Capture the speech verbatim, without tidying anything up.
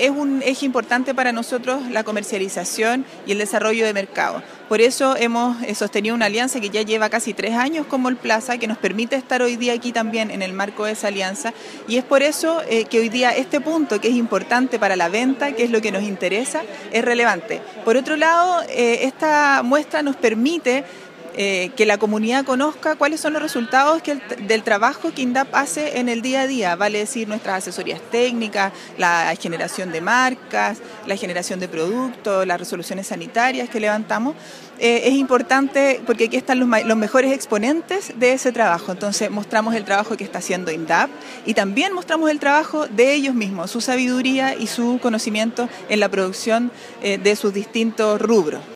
es un eje importante para nosotros la comercialización y el desarrollo de mercado. Por eso hemos sostenido una alianza que ya lleva casi tres años con Mallplaza, que nos permite estar hoy día aquí también en el marco de esa alianza, y es por eso eh, que hoy día este punto, que es importante para la venta, que es lo que nos interesa, es relevante. Por otro lado, eh, esta muestra nos permite Eh, que la comunidad conozca cuáles son los resultados que el, del trabajo que INDAP hace en el día a día, vale decir nuestras asesorías técnicas, la generación de marcas, la generación de productos, las resoluciones sanitarias que levantamos. Eh, es importante porque aquí están los, los mejores exponentes de ese trabajo, entonces mostramos el trabajo que está haciendo INDAP y también mostramos el trabajo de ellos mismos, su sabiduría y su conocimiento en la producción eh, de sus distintos rubros.